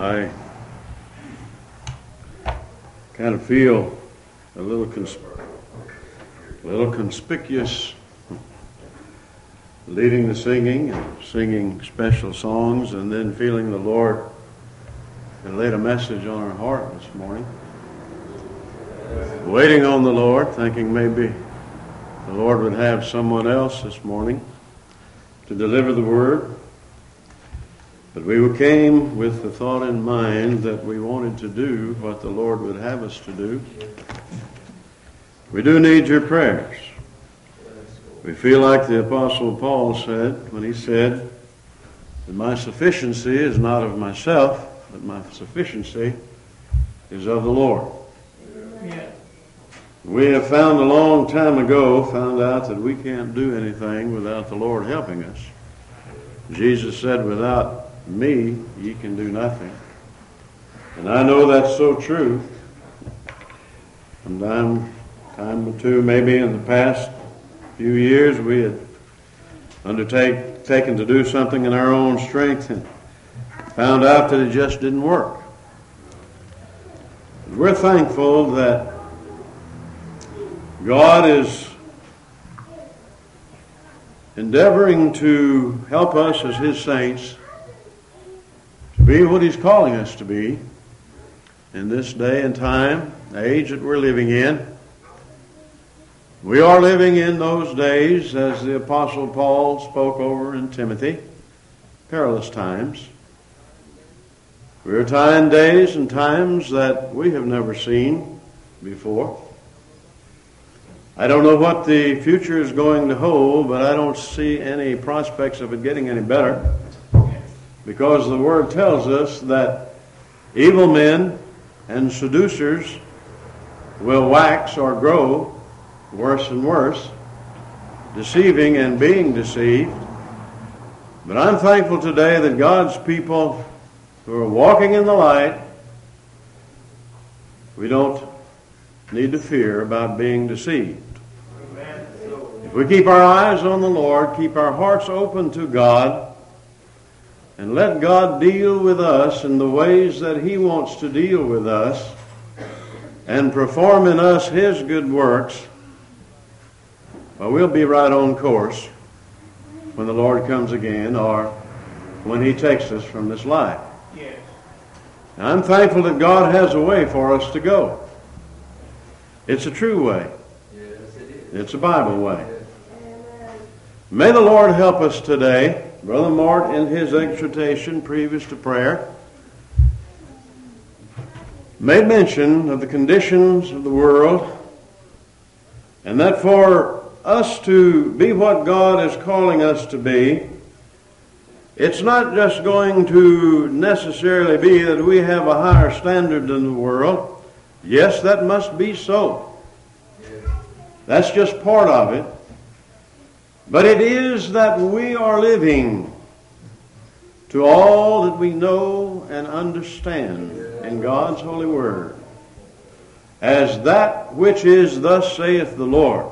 I kind of feel a little conspicuous leading the singing and singing special songs, and then feeling the Lord had laid a message on our heart this morning. Waiting on the Lord, thinking maybe the Lord would have someone else this morning to deliver the word. But we came with the thought in mind that we wanted to do what the Lord would have us to do. We do need your prayers. We feel like the Apostle Paul said when he said that my sufficiency is not of myself, but my sufficiency is of the Lord. Yeah. We have found a long time ago, found out that we can't do anything without the Lord helping us. Jesus said, without me, ye can do nothing. And I know that's so true. Time or two, maybe in the past few years, we had taken to do something in our own strength and found out that it just didn't work. We're thankful that God is endeavoring to help us as His saints to be what He's calling us to be in this day and time, the age that we're living in. We are living in those days, as the Apostle Paul spoke over in Timothy, perilous times. We are in days and times that we have never seen before. I don't know what the future is going to hold, but I don't see any prospects of it getting any better, because the Word tells us that evil men and seducers will wax or grow worse and worse, deceiving and being deceived. But I'm thankful today that God's people who are walking in the light, we don't need to fear about being deceived. Amen. If we keep our eyes on the Lord, keep our hearts open to God, and let God deal with us in the ways that He wants to deal with us, and perform in us His good works, well, we'll be right on course when the Lord comes again, or when He takes us from this life. Yes. Now, I'm thankful that God has a way for us to go. It's a true way. Yes, it is. It's a Bible way. Yes. May the Lord help us today. Brother Mort, in his exhortation previous to prayer, made mention of the conditions of the world, and that for us to be what God is calling us to be, it's not just going to necessarily be that we have a higher standard than the world. Yes, that must be so. That's just part of it. But it is that we are living to all that we know and understand in God's holy word as that which is thus saith the Lord.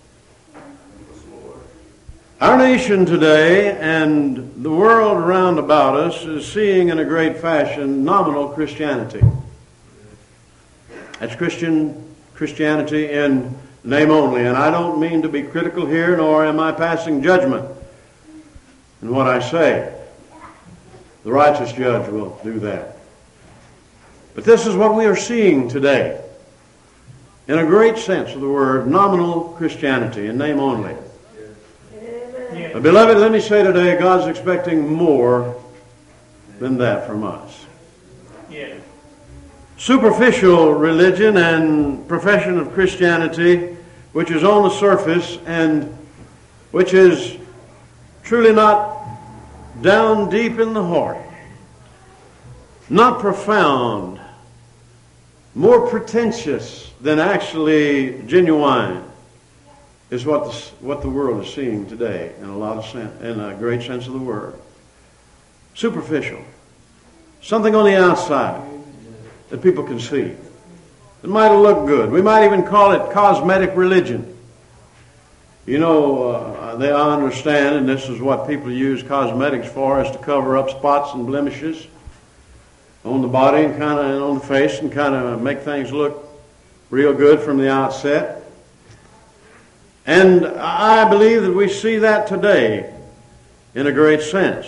Our nation today and the world around about us is seeing in a great fashion nominal Christianity. That's Christianity in name only. And I don't mean to be critical here, nor am I passing judgment in what I say. The righteous judge will do that. But this is what we are seeing today. In a great sense of the word, nominal Christianity in name only. But beloved, let me say today, God's expecting more than that from us. Yeah. Superficial religion and profession of Christianity, which is on the surface and which is truly not down deep in the heart, not profound, more pretentious than actually genuine, is what the world is seeing today in a great sense of the word. Superficial. Something on the outside that people can see. It might look good. We might even call it cosmetic religion. You know, I understand, and this is what people use cosmetics for, is to cover up spots and blemishes. on the body and kind of on the face and kind of make things look real good from the outset. And I believe that we see that today in a great sense.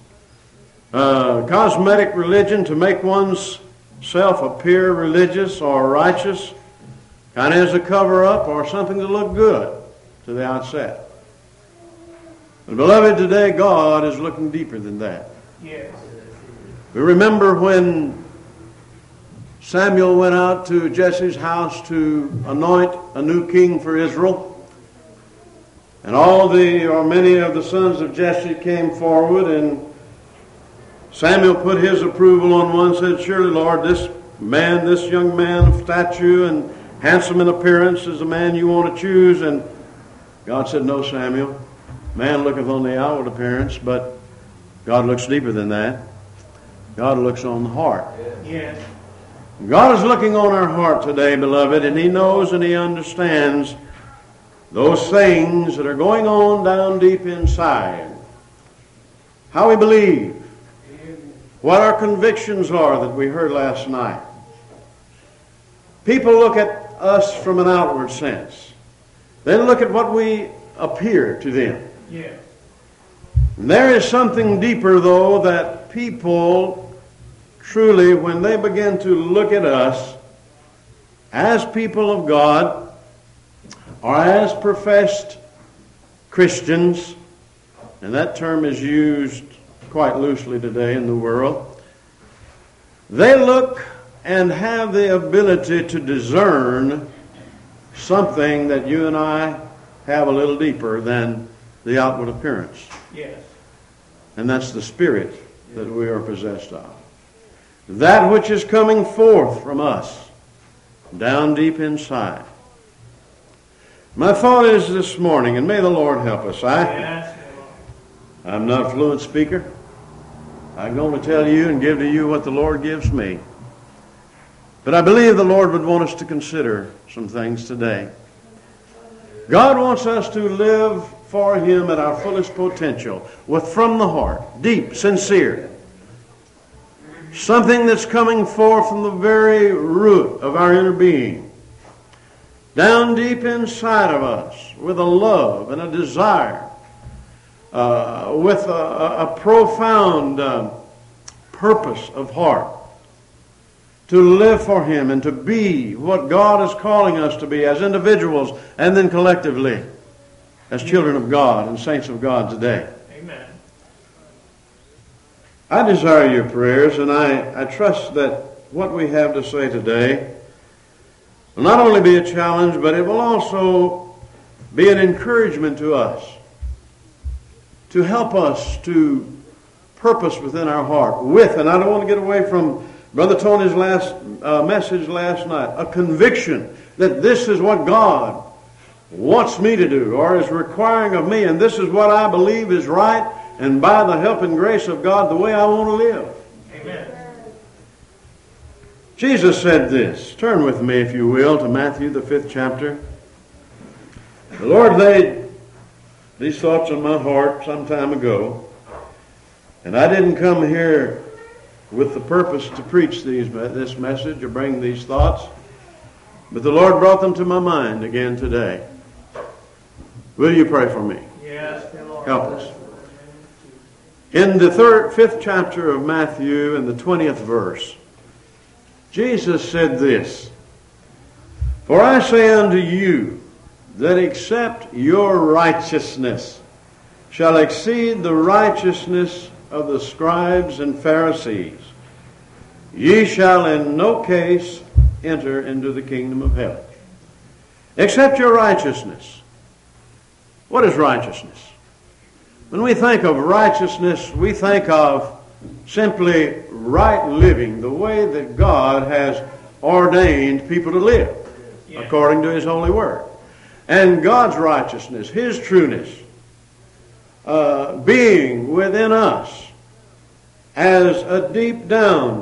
Cosmetic religion to make one's self appear religious or righteous, kind of as a cover-up or something to look good to the outset. But beloved, today God is looking deeper than that. Yes. We remember when Samuel went out to Jesse's house to anoint a new king for Israel. And many of the sons of Jesse came forward, and Samuel put his approval on one, said, "Surely, Lord, this young man of stature and handsome in appearance is the man you want to choose." And God said, "No, Samuel. Man looketh on the outward appearance, but God looks deeper than that. God looks on the heart." Yes. God is looking on our heart today, beloved, and He knows and He understands those things that are going on down deep inside. How we believe. What our convictions are that we heard last night. People look at us from an outward sense. They look at what we appear to them. Yeah. And there is something deeper, though, that people truly, when they begin to look at us as people of God or as professed Christians, and that term is used quite loosely today in the world, they look and have the ability to discern something that you and I have a little deeper than the outward appearance. Yes. And that's the spirit that we are possessed of. That which is coming forth from us down deep inside. My thought is this morning, and may the Lord help us. I'm not a fluent speaker. I'm going to tell you and give to you what the Lord gives me. But I believe the Lord would want us to consider some things today. God wants us to live for Him at our fullest potential, from the heart, deep, sincere. Something that's coming forth from the very root of our inner being. Down deep inside of us, with a love and a desire, with a profound purpose of heart, to live for Him and to be what God is calling us to be as individuals and then collectively as children of God and saints of God today. Amen. I desire your prayers, and I trust that what we have to say today will not only be a challenge, but it will also be an encouragement to us, to help us to purpose within our heart and I don't want to get away from Brother Tony's last message last night, a conviction that this is what God wants me to do or is requiring of me, and this is what I believe is right, and by the help and grace of God, the way I want to live. Amen. Jesus said this. Turn with me, if you will, to Matthew, the 5th chapter. The Lord laid these thoughts on my heart some time ago, and I didn't come here with the purpose to preach this message or bring these thoughts, but the Lord brought them to my mind again today. Will you pray for me? Yes, Lord. Help us. In the 5th chapter of Matthew, in the 20th verse, Jesus said this, "For I say unto you, that except your righteousness shall exceed the righteousness of the scribes and Pharisees, ye shall in no case enter into the kingdom of heaven." Except your righteousness. What is righteousness? When we think of righteousness, we think of simply right living, the way that God has ordained people to live, according to His holy word. And God's righteousness, His trueness, being within us as a deep down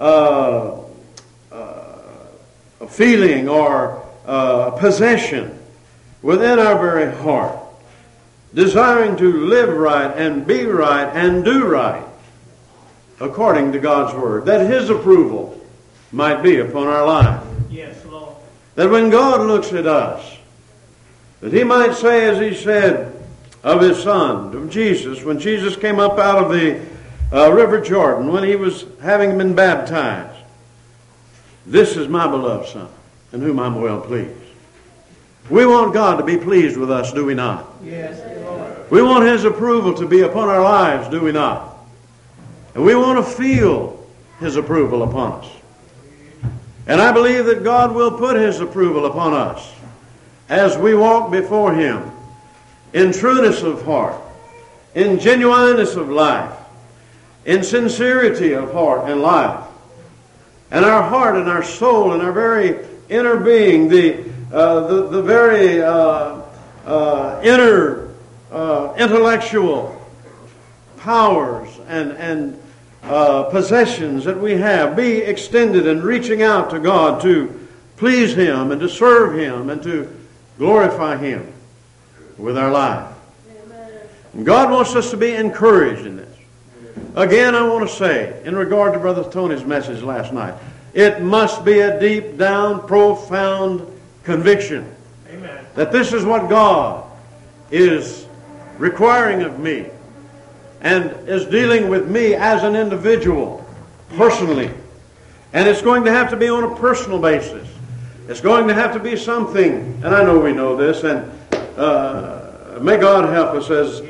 feeling or possession within our very heart, desiring to live right and be right and do right. according to God's Word, that His approval might be upon our life. Yes, Lord. That when God looks at us, that He might say, as He said of His Son, of Jesus, when Jesus came up out of the River Jordan, when He was having been baptized, "This is my beloved Son, in whom I'm well pleased." We want God to be pleased with us, do we not? Yes, Lord. We want His approval to be upon our lives, do we not? And we want to feel His approval upon us. And I believe that God will put His approval upon us as we walk before Him in trueness of heart, in genuineness of life, in sincerity of heart and life. And our heart and our soul and our very inner being, the very inner intellectual powers and possessions that we have be extended and reaching out to God to please Him and to serve Him and to glorify Him with our life. And God wants us to be encouraged in this. Again, I want to say, in regard to Brother Tony's message last night, it must be a deep down, profound conviction. Amen. That this is what God is requiring of me and is dealing with me as an individual, personally. And it's going to have to be on a personal basis. It's going to have to be something, and I know we know this, and may God help us as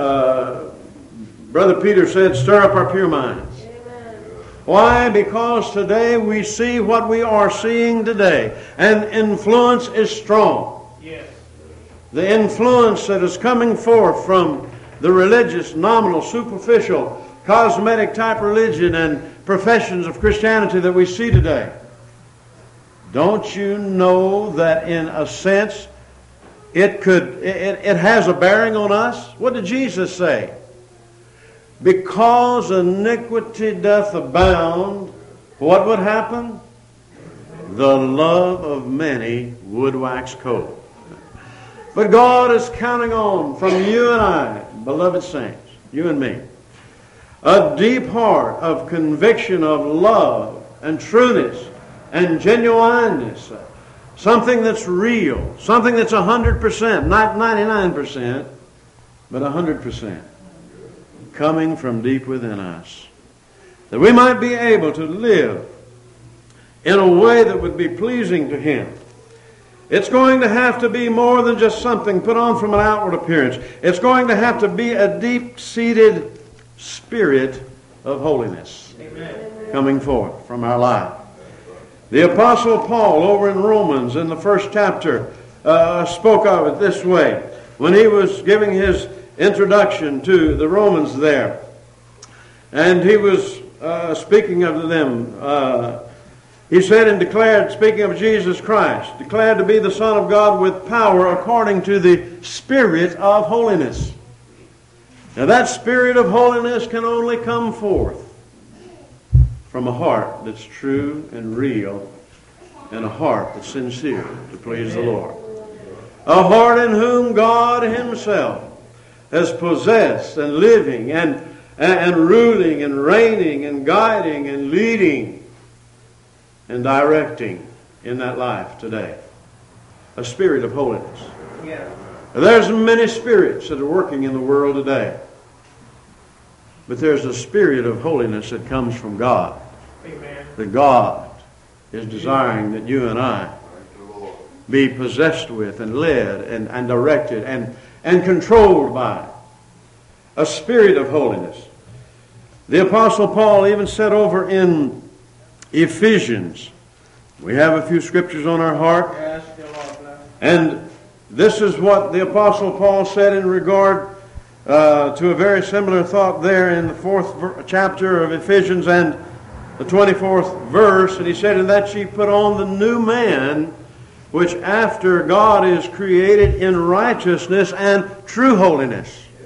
Brother Peter said, stir up our pure minds. Amen. Why? Because today we see what we are seeing today. And influence is strong. Yes. The influence that is coming forth from the religious, nominal, superficial, cosmetic type religion and professions of Christianity that we see today. Don't you know that in a sense it has a bearing on us? What did Jesus say? Because iniquity doth abound, what would happen? The love of many would wax cold. But God is counting on from you and I, beloved saints, you and me, a deep heart of conviction of love and trueness and genuineness. Something that's real, something that's 100%, not 99%, but 100%. Coming from deep within us. That we might be able to live in a way that would be pleasing to Him. It's going to have to be more than just something put on from an outward appearance. It's going to have to be a deep-seated spirit of holiness. Amen. Coming forth from our life. The Apostle Paul over in Romans in the first chapter spoke of it this way. When he was giving his introduction to the Romans there. And he was speaking of them. He said and declared, speaking of Jesus Christ, declared to be the Son of God with power according to the Spirit of holiness. Now that Spirit of holiness can only come forth from a heart that's true and real and a heart that's sincere to please the Lord. A heart in whom God Himself has possessed and living and ruling and reigning and guiding and leading and directing in that life today. A spirit of holiness. Yeah. There's many spirits that are working in the world today. But there's a spirit of holiness that comes from God. Amen. That God is desiring that you and I be possessed with and led and directed and controlled by a spirit of holiness. The Apostle Paul even said over in Ephesians, we have a few scriptures on our heart, and this is what the Apostle Paul said in regard to a very similar thought there in the 4th chapter of Ephesians and the 24th verse, and he said, "In that ye put on the new man, which after God is created in righteousness and true holiness."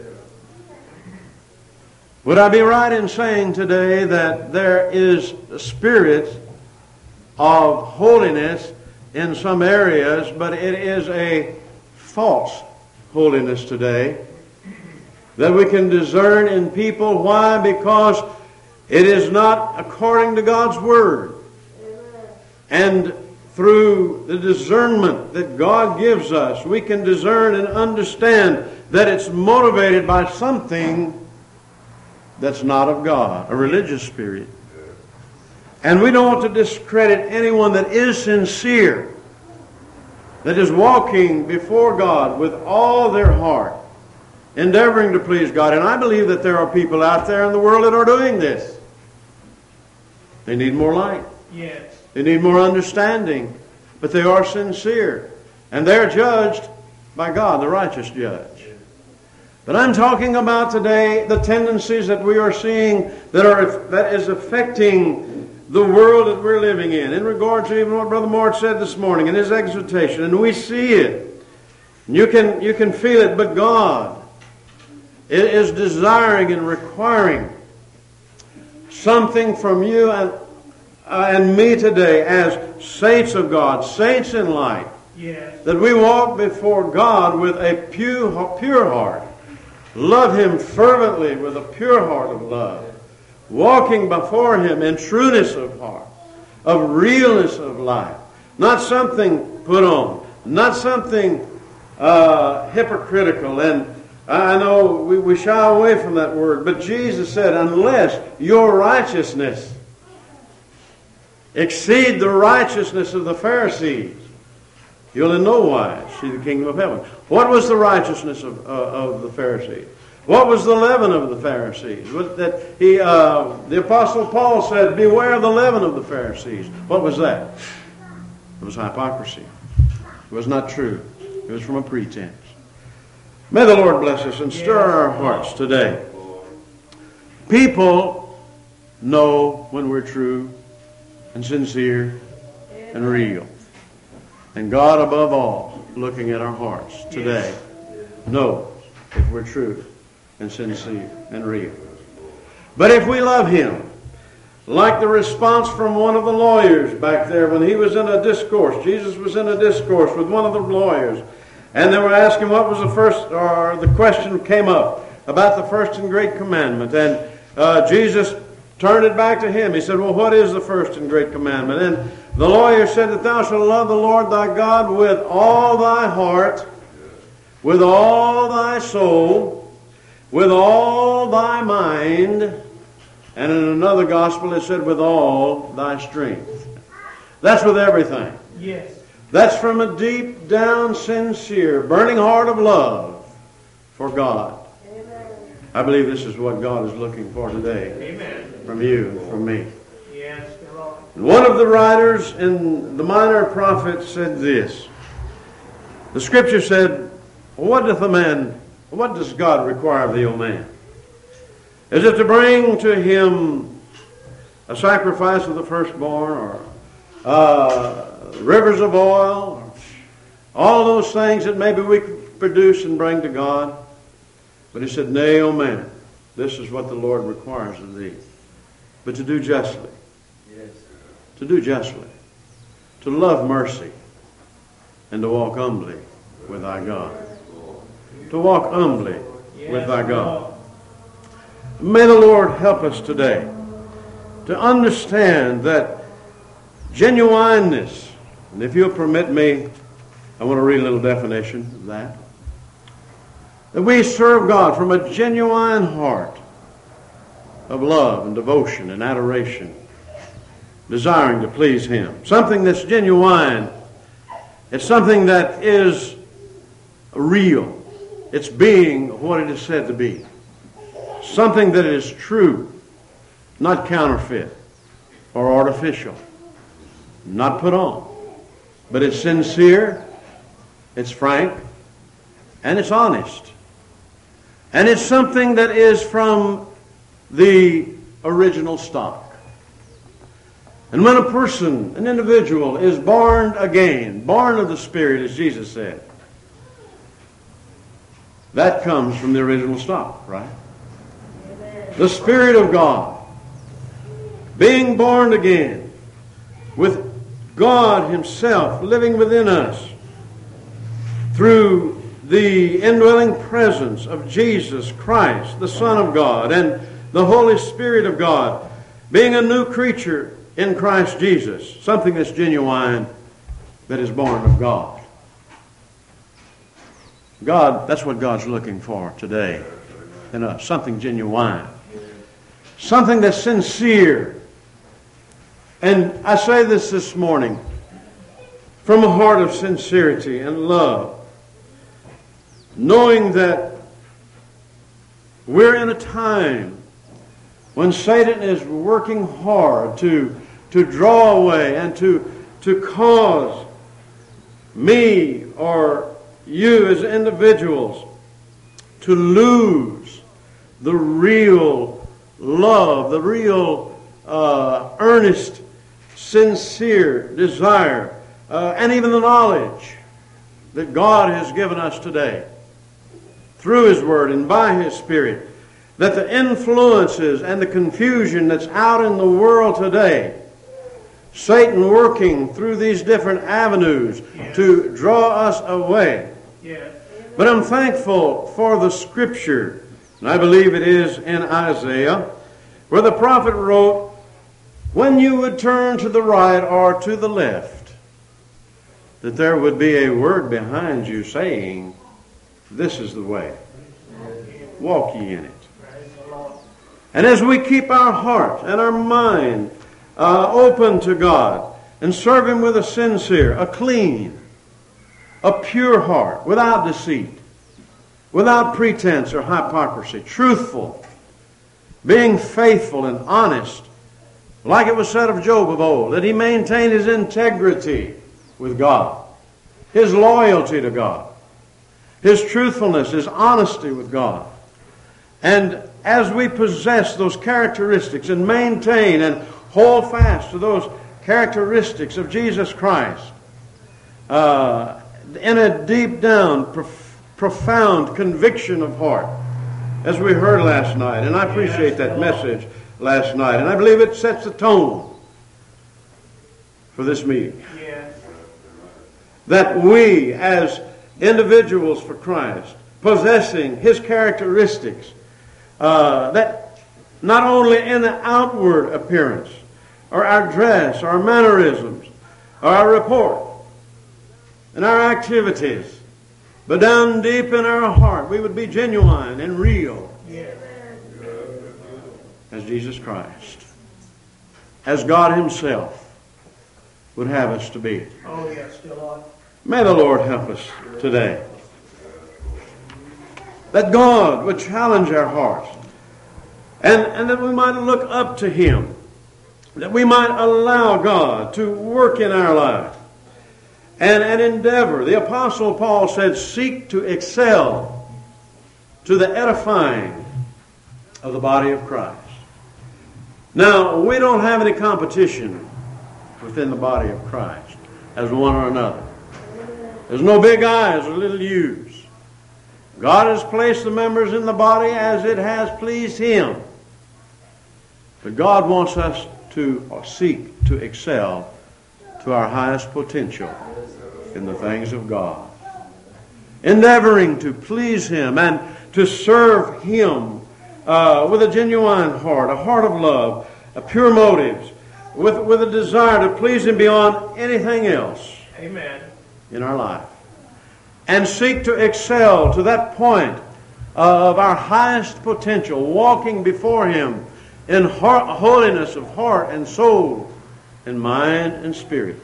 Would I be right in saying today that there is a spirit of holiness in some areas, but it is a false holiness today that we can discern in people? Why? Because It is not according to God's Word. And through the discernment that God gives us, we can discern and understand that it's motivated by something that's not of God, a religious spirit. And we don't want to discredit anyone that is sincere, that is walking before God with all their heart, endeavoring to please God. And I believe that there are people out there in the world that are doing this. They need more light. Yes. They need more understanding. But they are sincere. And they're judged by God, the righteous judge. But I'm talking about today the tendencies that we are seeing that is affecting the world that we're living in regard to even what Brother Mort said this morning in his exhortation. And we see it. You can feel it. But God is desiring and requiring something from you and me today as saints of God, saints in light. Yes. That we walk before God with a pure heart. Love Him fervently with a pure heart of love. Walking before Him in trueness of heart, of realness of life. Not something put on. Not something hypocritical. And I know we shy away from that word. But Jesus said, unless your righteousness exceed the righteousness of the Pharisees, you'll in no wise see the kingdom of heaven. What was the righteousness of the Pharisees? What was the leaven of the Pharisees? The Apostle Paul said, beware of the leaven of the Pharisees. What was that? It was hypocrisy. It was not true. It was from a pretense. May the Lord bless us and stir our hearts today. People know when we're true and sincere and real. And God, above all, looking at our hearts today, knows if we're true and sincere and real. But if we love Him, like the response from one of the lawyers back there when he was in a discourse, Jesus was in a discourse with one of the lawyers, and they were asking what was the first, or the question came up about the first and great commandment. And Jesus turned it back to him. He said, well, what is the first and great commandment? And the lawyer said that thou shalt love the Lord thy God with all thy heart, with all thy soul, with all thy mind, and in another gospel it said with all thy strength. That's with everything. Yes. That's from a deep down, sincere, burning heart of love for God. Amen. I believe this is what God is looking for today. Amen. From you and from me. Yes, Lord. One of the writers in the Minor Prophets said this. The Scripture said, what does God require of thee, O man? Is it to bring to Him a sacrifice of the firstborn, or rivers of oil, or all those things that maybe we could produce and bring to God? But He said, nay, O man, this is what the Lord requires of thee. But to do justly. Yes. To do justly. To love mercy. And to walk humbly with thy God. To walk humbly with thy God. May the Lord help us today to understand that genuineness, and if you'll permit me, I want to read a little definition of that. That we serve God from a genuine heart of love and devotion and adoration, desiring to please Him. Something that's genuine. It's something that is real. It's being what it is said to be. Something that is true, not counterfeit or artificial, not put on. But it's sincere, it's frank, and it's honest. And it's something that is from the original stock. And when a person, an individual, is born again, born of the Spirit, as Jesus said, that comes from the original stock, right? Amen. The Spirit of God, being born again, with God Himself living within us, through the indwelling presence of Jesus Christ, the Son of God, and the Holy Spirit of God, being a new creature in Christ Jesus, something that's genuine, that is born of God. God, that's what God's looking for today in us, something genuine, something that's sincere. And I say this morning from a heart of sincerity and love, knowing that we're in a time when Satan is working hard to draw away and to cause me or you as individuals to lose the real love, the real earnest, sincere desire, and even the knowledge that God has given us today through His Word and by His Spirit, that the influences and the confusion that's out in the world today, Satan working through these different avenues to draw us away. But I'm thankful for the Scripture, and I believe it is in Isaiah, where the prophet wrote, when you would turn to the right or to the left, that there would be a word behind you saying, this is the way. Walk ye in it. And as we keep our heart and our mind open to God and serve Him with a sincere, a clean, a pure heart, without deceit, without pretense or hypocrisy, truthful, being faithful and honest, like it was said of Job of old, that he maintained his integrity with God, his loyalty to God, his truthfulness, his honesty with God. And as we possess those characteristics and maintain and hold fast to those characteristics of Jesus Christ, in a deep down, profound conviction of heart, as we heard last night, and I appreciate that message last night, and I believe it sets the tone for this meeting. That we, as individuals for Christ, possessing His characteristics, that not only in the outward appearance, or our dress, or our mannerisms, or our report, and our activities, but down deep in our heart, we would be genuine and real as Jesus Christ, as God Himself would have us to be. Oh, yes, dear Lord. May the Lord help us today. That God would challenge our hearts, and that we might look up to Him, that we might allow God to work in our life, and endeavor. The Apostle Paul said, seek to excel to the edifying of the body of Christ. Now, we don't have any competition within the body of Christ as one or another. There's no big I's or little U's. God has placed the members in the body as it has pleased Him. But God wants us to seek to excel to our highest potential in the things of God, endeavoring to please Him and to serve Him with a genuine heart, a heart of love, a pure motives, with a desire to please Him beyond anything else. Amen. In our life, and seek to excel to that point of our highest potential, walking before Him in holiness of heart and soul and mind and spirit.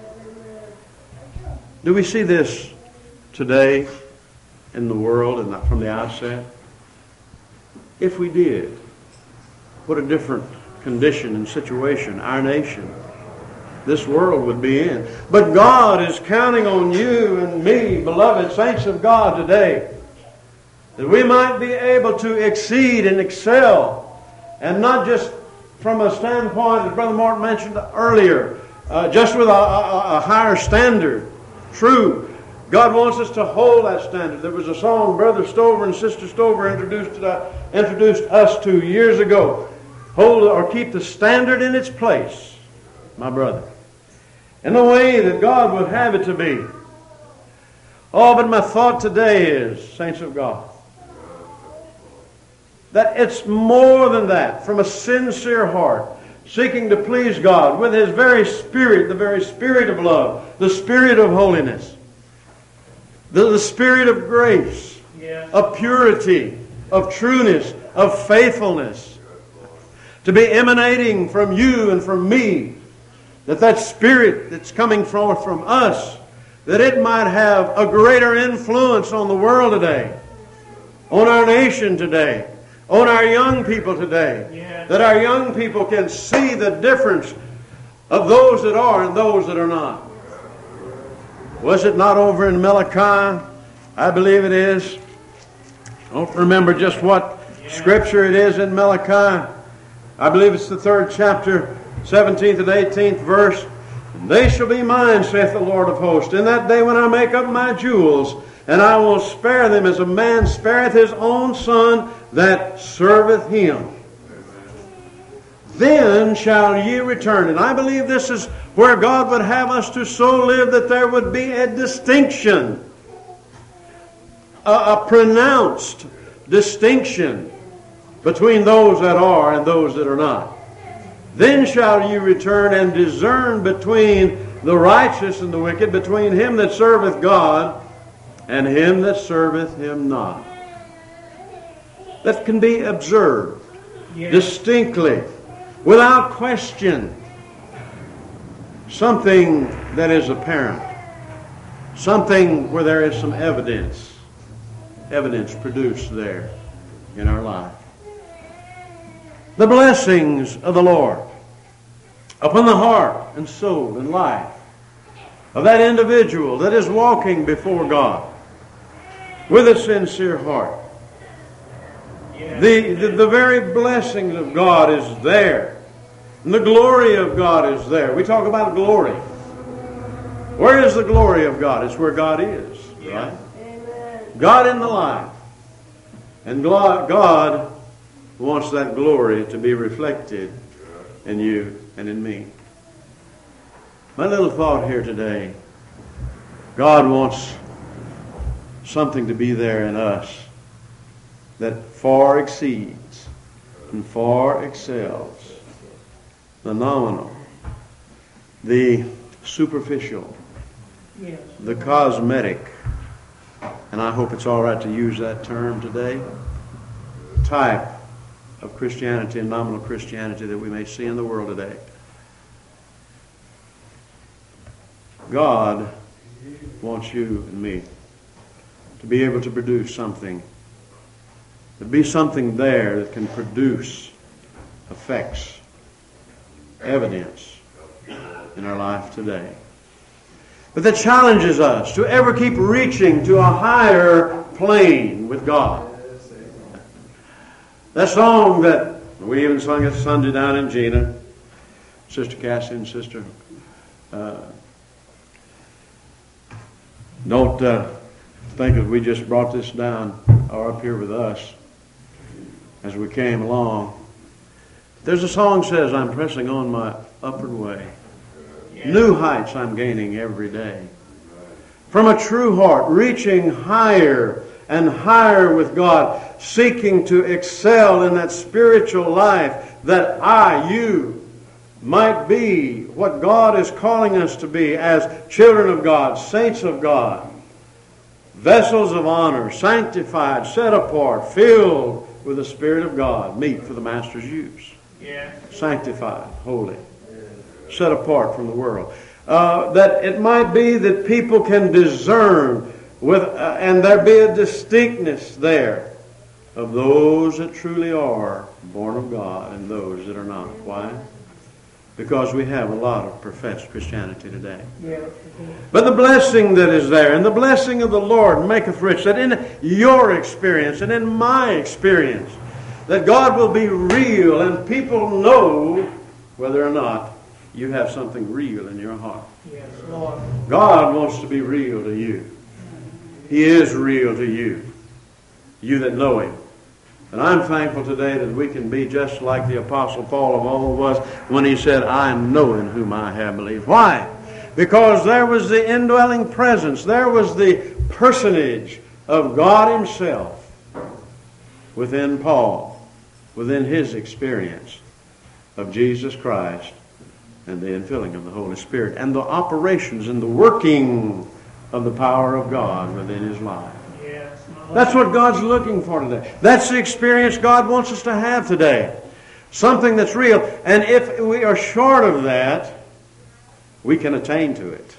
Do we see this today in the world and from the outset? If we did, what a different condition and situation our nation, this world would be in. But God is counting on you and me, beloved saints of God, today, that we might be able to exceed and excel, and not just from a standpoint, as Brother Martin mentioned earlier, just with a higher standard. True, God wants us to hold that standard. There was a song Brother Stover and Sister Stover introduced us to years ago. Hold or keep the standard in its place, my brother, in the way that God would have it to be. Oh, but my thought today is, saints of God, that it's more than that. From a sincere heart, seeking to please God with his very spirit, the very spirit of love, the spirit of holiness, the spirit of grace, of purity, of trueness, of faithfulness, to be emanating from you and from me, that spirit that's coming from us, that it might have a greater influence on the world today, on our nation today, on our young people today, that our young people can see the difference of those that are and those that are not. Was it not over in Malachi? I believe it is. I don't remember just what scripture it is in Malachi. I believe it's the 3rd chapter, 17th and 18th verse. They shall be mine, saith the Lord of hosts, in that day when I make up my jewels, and I will spare them as a man spareth his own son that serveth him. Then shall ye return. And I believe this is where God would have us to so live that there would be a distinction, a pronounced distinction between those that are and those that are not. Then shall ye return and discern between the righteous and the wicked, between him that serveth God and him that serveth him not. That can be observed distinctly, without question. Something that is apparent. Something where there is some evidence produced there in our life. The blessings of the Lord upon the heart and soul and life of that individual that is walking before God with a sincere heart. The very blessings of God is there. And the glory of God is there. We talk about glory. Where is the glory of God? It's where God is. Right? Amen. God in the life. And God wants that glory to be reflected in you and in me. My little thought here today, God wants something to be there in us that far exceeds and far excels the nominal, the superficial, the cosmetic, and I hope it's all right to use that term today, type of Christianity and nominal Christianity that we may see in the world today. God wants you and me to be able to produce something. To be something there that can produce effects, evidence in our life today. But that challenges us to ever keep reaching to a higher plane with God. That song that we even sung it Sunday down in Gina, Sister Cassie and Sister, don't think that we just brought this down or up here with us as we came along. There's a song that says, I'm pressing on my upward way. New heights I'm gaining every day. From a true heart, reaching higher and higher with God, seeking to excel in that spiritual life that you might be what God is calling us to be as children of God, saints of God, vessels of honor, sanctified, set apart, filled with the Spirit of God, meet for the Master's use. Sanctified, holy, set apart from the world. That it might be that people can discern with, and there be a distinctness there of those that truly are born of God and those that are not. Why? Because we have a lot of professed Christianity today. But the blessing that is there, and the blessing of the Lord maketh rich, that in your experience and in my experience, that God will be real and people know whether or not you have something real in your heart. Yes, Lord. God wants to be real to you. He is real to you. You that know Him. And I'm thankful today that we can be just like the Apostle Paul of all of us when he said, I know in whom I have believed. Why? Because there was the indwelling presence. There was the personage of God Himself within Paul, within his experience of Jesus Christ and the infilling of the Holy Spirit and the operations and the working of the power of God within his life. Yes. That's what God's looking for today. That's the experience God wants us to have today. Something that's real. And if we are short of that, we can attain to it.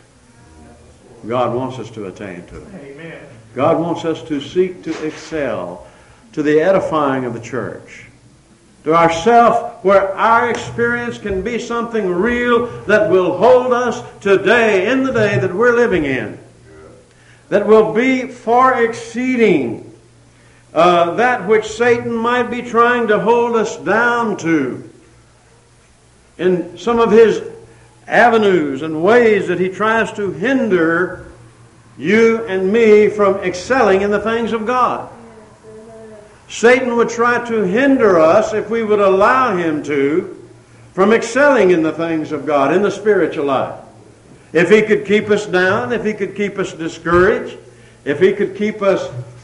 God wants us to attain to it. Amen. God wants us to seek to excel to the edifying of the church. To ourself, where our experience can be something real that will hold us today, in the day that we're living in. That will be far exceeding that which Satan might be trying to hold us down to. In some of his avenues and ways that he tries to hinder you and me from excelling in the things of God. Satan would try to hinder us, if we would allow him to, from excelling in the things of God, in the spiritual life. If he could keep us down, if he could keep us discouraged, if he could keep us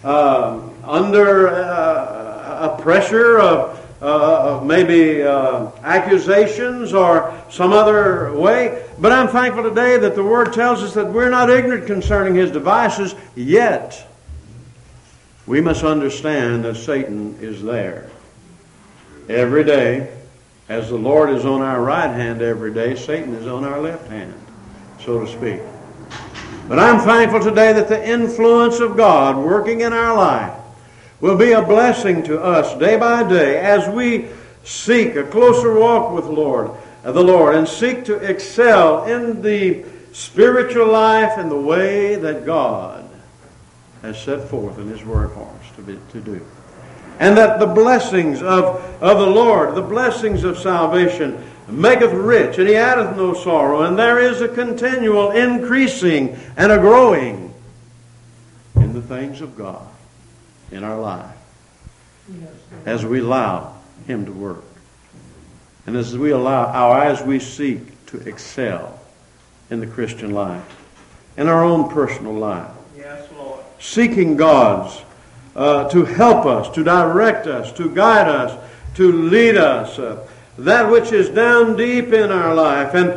under a pressure of maybe accusations or some other way. But I'm thankful today that the Word tells us that we're not ignorant concerning his devices, yet we must understand that Satan is there. Every day, as the Lord is on our right hand every day, Satan is on our left hand, so to speak. But I'm thankful today that the influence of God working in our life will be a blessing to us day by day as we seek a closer walk with the Lord, and seek to excel in the spiritual life in the way that God has set forth in his word for us to do. And that the blessings of the Lord, the blessings of salvation, maketh rich, and he addeth no sorrow. And there is a continual increasing and a growing in the things of God in our life as we allow him to work. And as we seek to excel in the Christian life, in our own personal life. Yes, Lord. Seeking God's to help us, to direct us, to guide us, to lead us. That which is down deep in our life and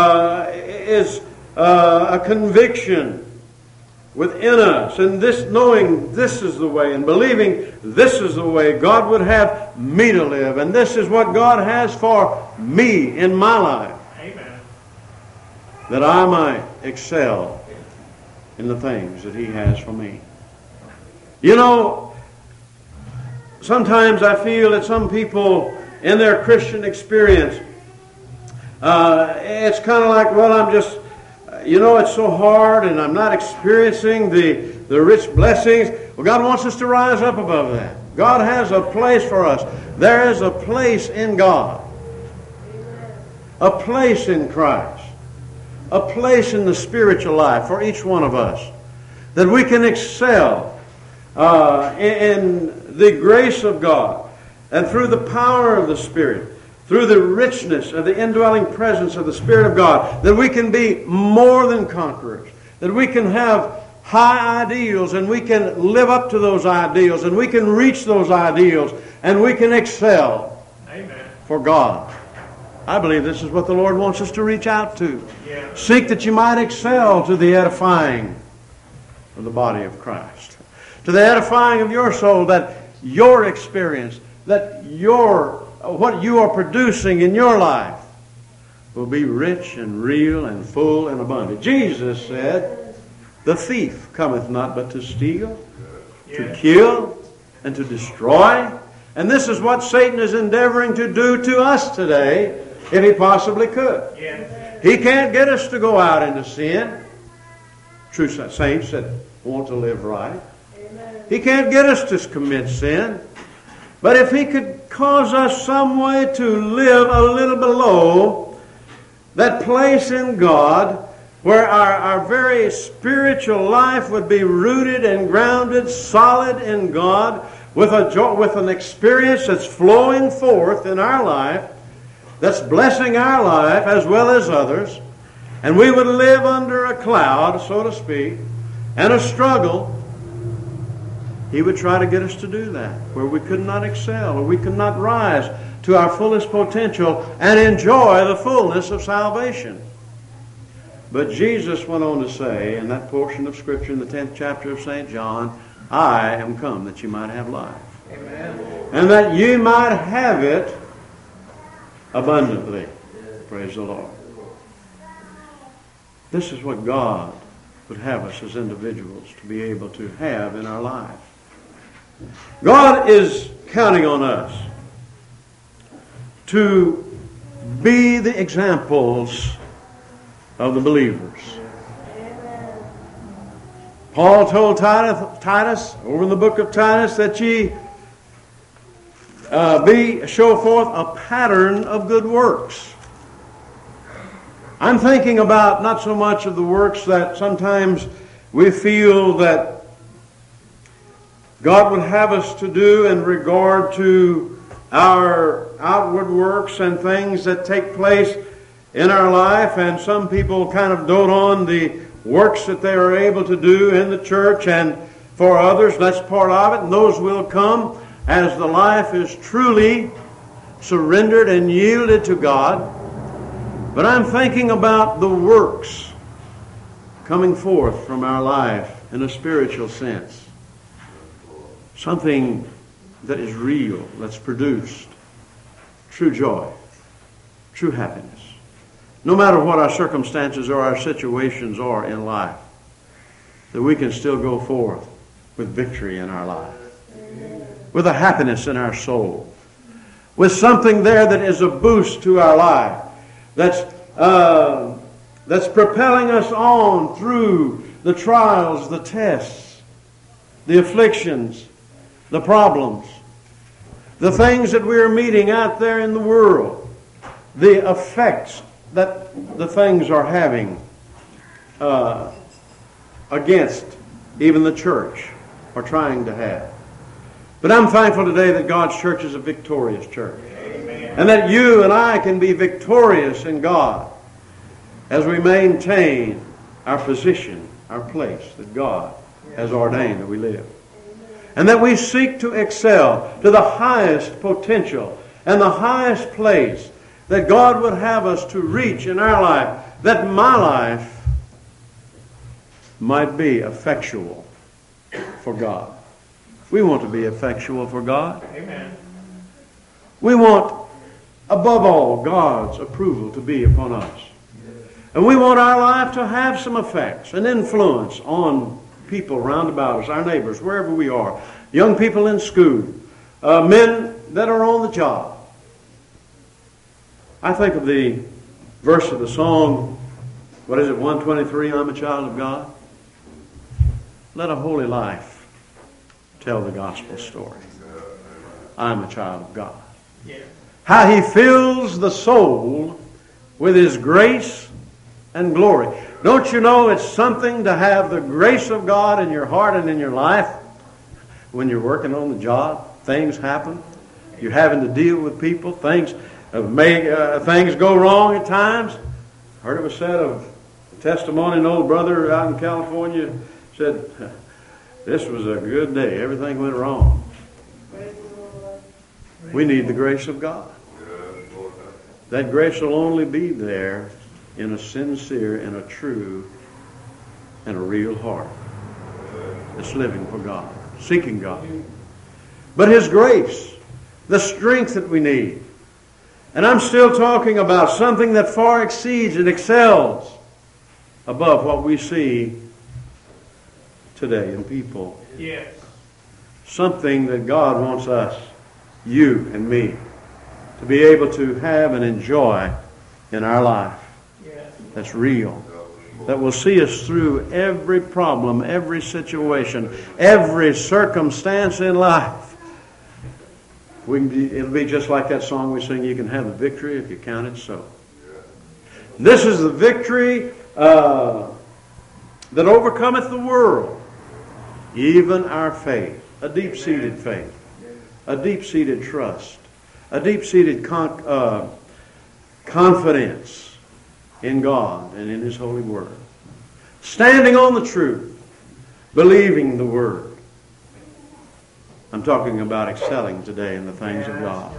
is a conviction within us. And this, knowing this is the way and believing this is the way God would have me to live. And this is what God has for me in my life. Amen. That I might excel in the things that he has for me. You know, sometimes I feel that some people in their Christian experience, it's kind of like, well, I'm just, it's so hard and I'm not experiencing the rich blessings. Well, God wants us to rise up above that. God has a place for us. There is a place in God. A place in Christ. A place in the spiritual life for each one of us. That we can excel in the grace of God, and through the power of the Spirit, through the richness of the indwelling presence of the Spirit of God, that we can be more than conquerors, that we can have high ideals, and we can live up to those ideals, and we can reach those ideals, and we can excel. Amen. For God. I believe this is what the Lord wants us to reach out to. Yeah. Seek that you might excel to the edifying of the body of Christ. To the edifying of your soul, that your experience, that what you are producing in your life will be rich and real and full and abundant. Jesus said, the thief cometh not but to steal, to kill, and to destroy. And this is what Satan is endeavoring to do to us today, if he possibly could. Yeah. He can't get us to go out into sin. True saints that want to live right. He can't get us to commit sin. But if he could cause us some way to live a little below that place in God where our very spiritual life would be rooted and grounded, solid in God, with an experience that's flowing forth in our life, that's blessing our life as well as others, and we would live under a cloud, so to speak, and a struggle, He would try to get us to do that, where we could not excel or we could not rise to our fullest potential and enjoy the fullness of salvation. But Jesus went on to say in that portion of Scripture in the 10th chapter of St. John, I am come that you might have life. Amen. And that you might have it abundantly. Praise the Lord. This is what God would have us as individuals to be able to have in our life. God is counting on us to be the examples of the believers. Paul told Titus, over in the book of Titus, that ye show forth a pattern of good works. I'm thinking about not so much of the works that sometimes we feel that God would have us to do in regard to our outward works and things that take place in our life, and some people kind of dote on the works that they are able to do in the church, and for others that's part of it, and those will come as the life is truly surrendered and yielded to God. But I'm thinking about the works coming forth from our life in a spiritual sense. Something that is real, that's produced true joy, true happiness. No matter what our circumstances or our situations are in life, that we can still go forth with victory in our life, with a happiness in our soul, with something there that is a boost to our life, that's propelling us on through the trials, the tests, the afflictions, the problems, the things that we are meeting out there in the world, the effects that the things are having against even the church, or trying to have. But I'm thankful today that God's church is a victorious church. Amen. And that you and I can be victorious in God as we maintain our position, our place that God has ordained that we live. And that we seek to excel to the highest potential and the highest place that God would have us to reach in our life, that my life might be effectual for God. We want to be effectual for God. Amen. We want, above all, God's approval to be upon us. And we want our life to have some effects, an influence on people round about us, our neighbors, wherever we are, young people in school, men that are on the job. I think of the verse of the song, 123, I'm a child of God. Let a holy life tell the gospel story. I'm a child of God. Yeah. How He fills the soul with His grace and glory. Don't you know it's something to have the grace of God in your heart and in your life? When you're working on the job, things happen. You're having to deal with people. Things go wrong at times. Heard it was said of a testimony, an old brother out in California said, this was a good day. Everything went wrong. We need the grace of God. That grace will only be there in a sincere and a true and a real heart that's living for God, seeking God. But His grace, the strength that we need. And I'm still talking about something that far exceeds and excels above what we see today in people. Yes. Something that God wants us, you and me, to be able to have and enjoy in our life. Yes. That's real. That will see us through every problem, every situation, every circumstance in life. It'll be just like that song we sing, you can have the victory if you count it so. This is the victory that overcometh the world, even our faith, a deep-seated faith, a deep-seated trust, a deep-seated confidence in God and in His holy Word. Standing on the truth, believing the Word. I'm talking about excelling today in the things of God.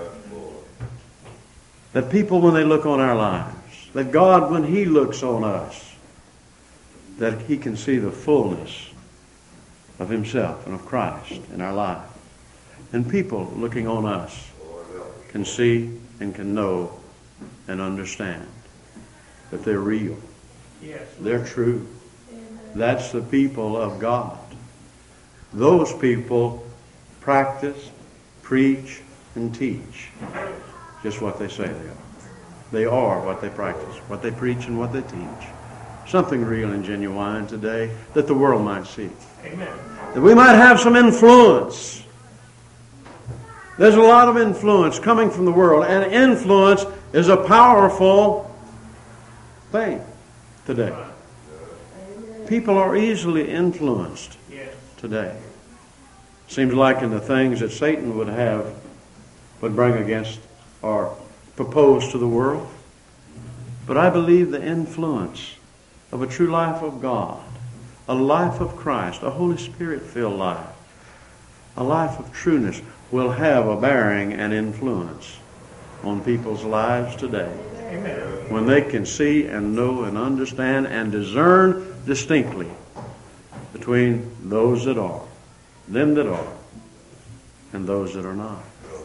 That people, when they look on our lives, that God, when He looks on us, that He can see the fullness of Himself and of Christ in our life. And people looking on us can see and can know and understand that they're real. Yes. They're true. That's the people of God. Those people practice, preach, and teach just what they say they are. They are what they practice, what they preach, and what they teach. Something real and genuine today that the world might see. Amen. That we might have some influence. There's a lot of influence coming from the world, and influence is a powerful thing today. People are easily influenced today. Seems like in the things that Satan would bring against or propose to the world. But I believe the influence of a true life of God, a life of Christ, a Holy Spirit-filled life, a life of trueness will have a bearing and influence on people's lives today. Amen. When they can see and know and understand and discern distinctly between those that are, them that are, and those that are not.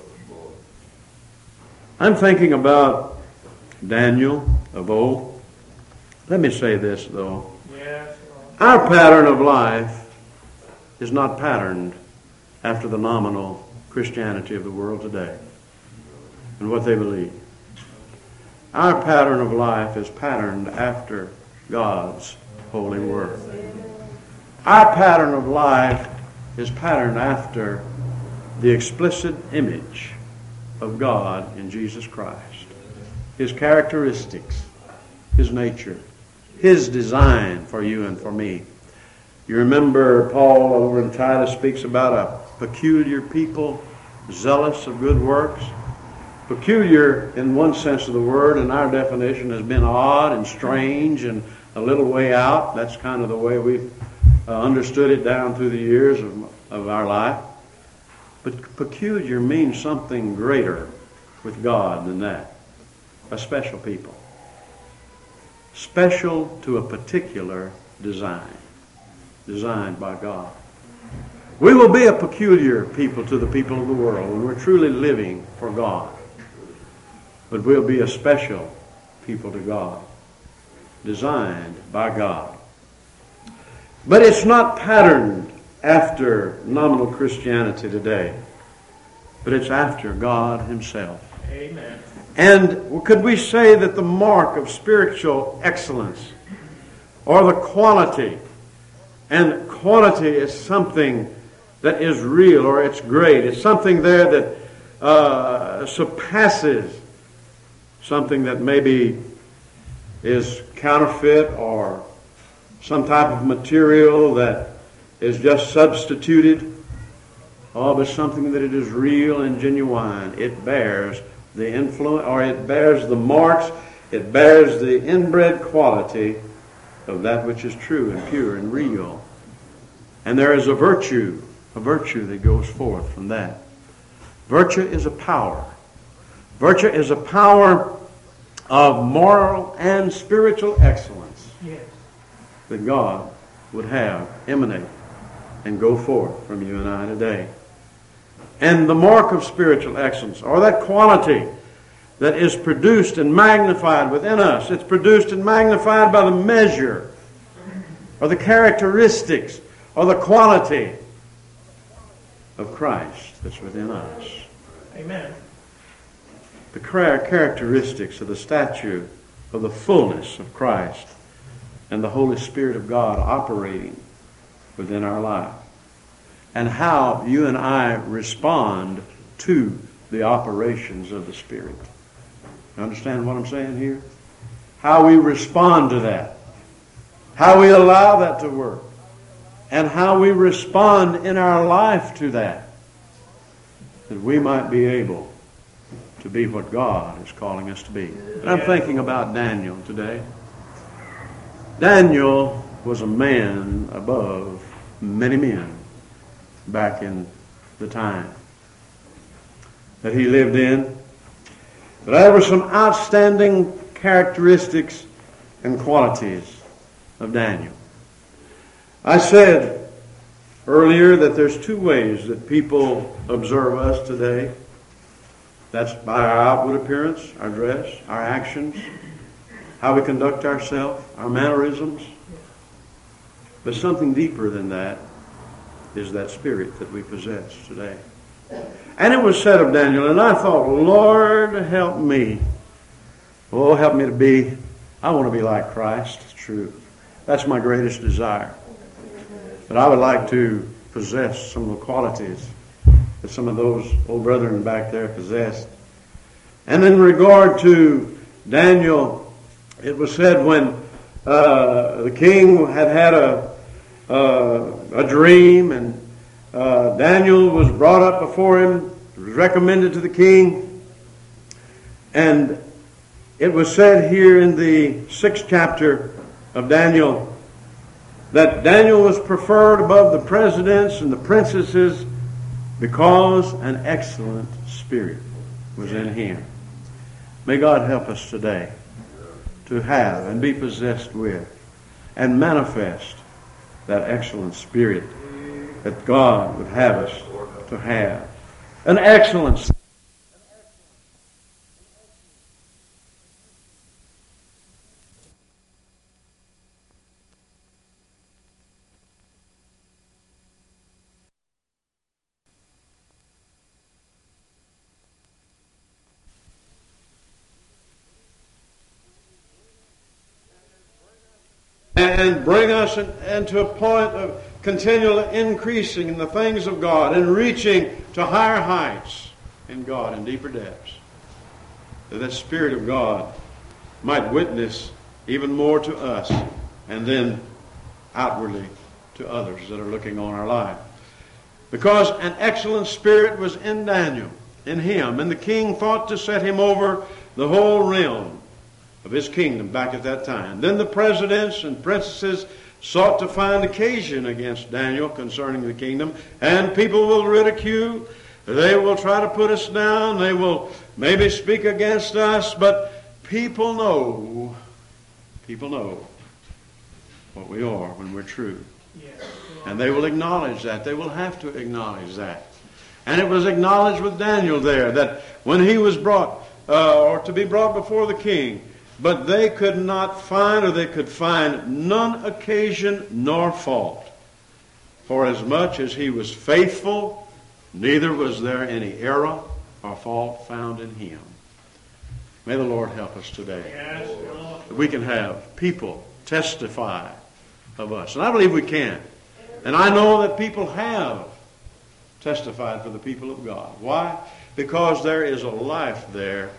I'm thinking about Daniel of old. Let me say this, though. Yes. Our pattern of life is not patterned after the nominal Christianity of the world today and what they believe. Our pattern of life is patterned after God's holy word. Our pattern of life is patterned after the explicit image of God in Jesus Christ. His characteristics, His nature, His design for you and for me. You remember Paul over in Titus speaks about a peculiar people, zealous of good works. Peculiar in one sense of the word, and our definition has been odd and strange and a little way out. That's kind of the way we've understood it down through the years of our life. But peculiar means something greater with God than that. A special people. Special to a particular design. Designed by God. We will be a peculiar people to the people of the world when we're truly living for God. But we'll be a special people to God. Designed by God. But it's not patterned after nominal Christianity today. But it's after God Himself. Amen. And could we say that the mark of spiritual excellence, or the quality, and quality is something that is real, or it's great. It's something there that surpasses something that maybe is counterfeit or some type of material that is just substituted. Oh, but something that it is real and genuine. It bears the influence, or it bears the marks, it bears the inbred quality of that which is true and pure and real. And there is a virtue that goes forth from that. Virtue is a power. Virtue is a power of moral and spiritual excellence. Yes. That God would have emanate and go forth from you and I today. And the mark of spiritual excellence, or that quality that is produced and magnified within us, it's produced and magnified by the measure or the characteristics or the quality of Christ that's within us. Amen. The characteristics of the statue of the fullness of Christ and the Holy Spirit of God operating within our life. And how you and I respond to the operations of the Spirit. You understand what I'm saying here? How we respond to that. How we allow that to work. And how we respond in our life to that. That we might be able to be what God is calling us to be. And I'm thinking about Daniel today. Daniel was a man above many men back in the time that he lived in. But there were some outstanding characteristics and qualities of Daniel. I said earlier that there's two ways that people observe us today. That's by our outward appearance, our dress, our actions, how we conduct ourselves, our mannerisms. But something deeper than that is that spirit that we possess today. And it was said of Daniel, and I thought, Lord, help me. Oh, help me to be, I want to be like Christ. It's true. That's my greatest desire. But I would like to possess some of the qualities that some of those old brethren back there possessed. And in regard to Daniel, it was said when the king had a dream, and Daniel was brought up before him, was recommended to the king, and it was said here in the 6th chapter of Daniel that Daniel was preferred above the presidents and the princesses because an excellent spirit was in him. May God help us today to have and be possessed with and manifest that excellent spirit that God would have us to have. An excellent spirit. And bring us into a point of continual increasing in the things of God and reaching to higher heights in God and deeper depths. That the Spirit of God might witness even more to us and then outwardly to others that are looking on our life. Because an excellent spirit was in Daniel, in him, and the king thought to set him over the whole realm of his kingdom back at that time. Then the presidents and princesses sought to find occasion against Daniel concerning the kingdom, and people will ridicule, they will try to put us down, they will maybe speak against us, but people know what we are when we're true. Yes. And they will acknowledge that. They will have to acknowledge that. And it was acknowledged with Daniel there that when he was brought, or to be brought before the king, but they could not find, or they could find none occasion nor fault. For as much as he was faithful, neither was there any error or fault found in him. May the Lord help us today. Yes, Lord. That we can have people testify of us. And I believe we can. And I know that people have testified for the people of God. Why? Because there is a life there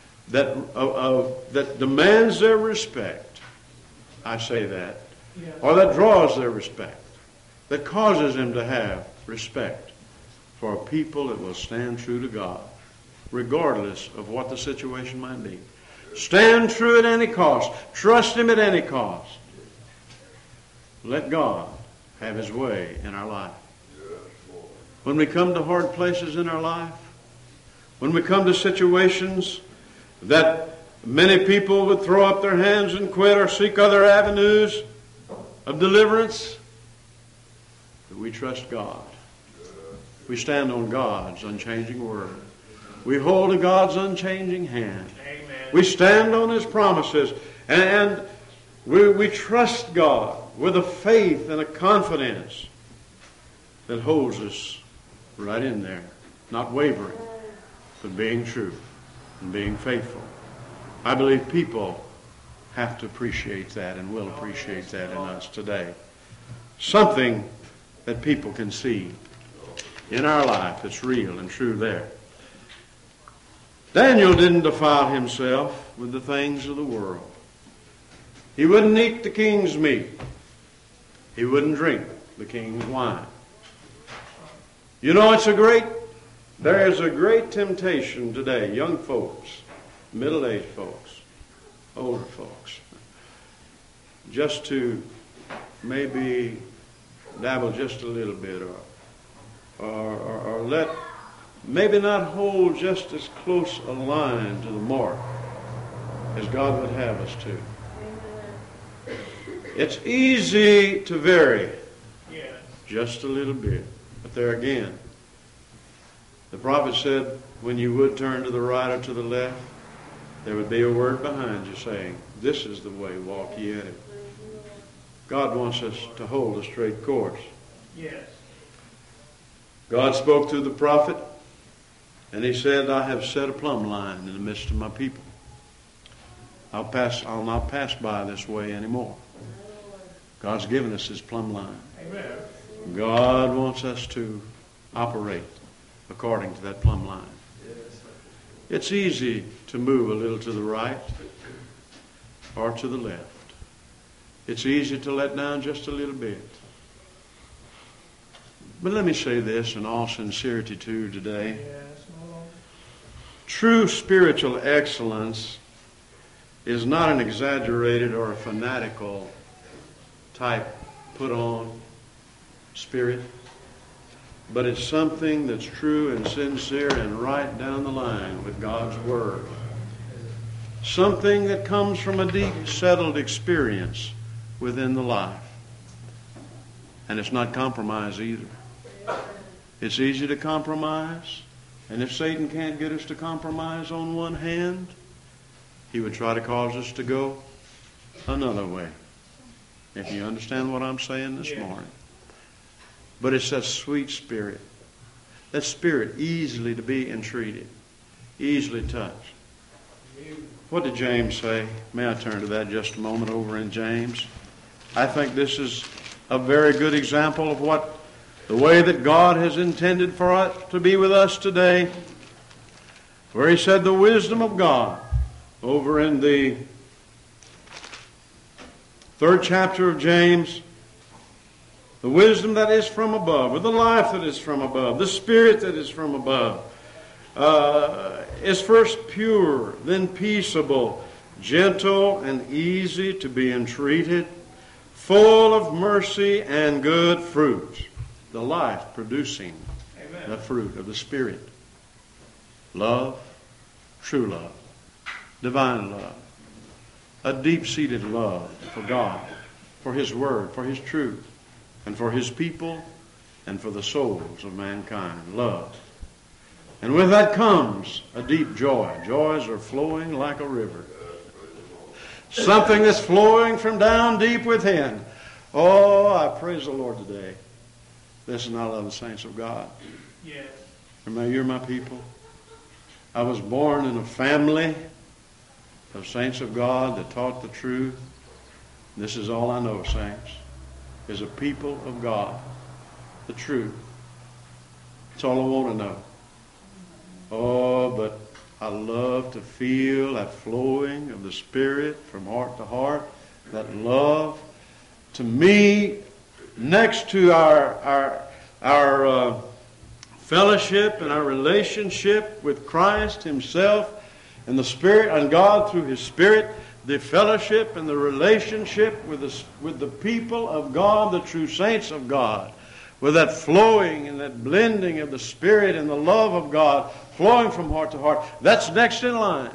that demands their respect. I say that. Yes. Or that draws their respect. That causes them to have respect for a people that will stand true to God, regardless of what the situation might be. Stand true at any cost. Trust Him at any cost. Let God have His way in our life. When we come to hard places in our life, when we come to situations that many people would throw up their hands and quit or seek other avenues of deliverance, that we trust God. We stand on God's unchanging word. We hold to God's unchanging hand. Amen. We stand on His promises, and we trust God with a faith and a confidence that holds us right in there, not wavering, but being true and being faithful. I believe people have to appreciate that and will appreciate that in us today. Something that people can see in our life that's real and true there. Daniel didn't defile himself with the things of the world. He wouldn't eat the king's meat. He wouldn't drink the king's wine. You know, there is a great temptation today, young folks, middle-aged folks, older folks, just to maybe dabble just a little bit or or let maybe not hold just as close a line to the mark as God would have us to. It's easy to vary just a little bit. But there again, the prophet said, when you would turn to the right or to the left, there would be a word behind you saying, this is the way, walk ye in it. God wants us to hold a straight course. Yes. God spoke through the prophet, and he said, I have set a plumb line in the midst of my people. I'll not pass by this way anymore. God's given us his plumb line. Amen. God wants us to operate according to that plumb line. It's easy to move a little to the right or to the left. It's easy to let down just a little bit. But let me say this in all sincerity too today. Yes, Lord. True spiritual excellence is not an exaggerated or a fanatical type put on spirit, but it's something that's true and sincere and right down the line with God's Word. Something that comes from a deep settled experience within the life. And it's not compromise either. It's easy to compromise, and if Satan can't get us to compromise on one hand, he would try to cause us to go another way. If you understand what I'm saying this morning. But it's that sweet spirit. That spirit easily to be entreated. Easily touched. What did James say? May I turn to that just a moment over in James? I think this is a very good example of what the way that God has intended for us to be with us today. Where he said the wisdom of God over in the 3rd chapter of James, the wisdom that is from above, or the life that is from above, the spirit that is from above, is first pure, then peaceable, gentle and easy to be entreated, full of mercy and good fruits. The life producing the fruit of the Spirit. Love, true love, divine love, a deep-seated love for God, for his Word, for his truth, and for his people, and for the souls of mankind. Love. And with that comes a deep joy. Joys are flowing like a river. Something that's flowing from down deep within. Oh, I praise the Lord today. Listen, I love the saints of God. Yes. Remember, you're my people. I was born in a family of saints of God that taught the truth. This is all I know, saints, is a people of God. The truth. That's all I want to know. Oh, but I love to feel that flowing of the Spirit from heart to heart. That love. To me, next to our fellowship and our relationship with Christ himself and the Spirit and God through his Spirit, the fellowship and the relationship with the people of God, the true saints of God, with that flowing and that blending of the Spirit and the love of God flowing from heart to heart, that's next in line.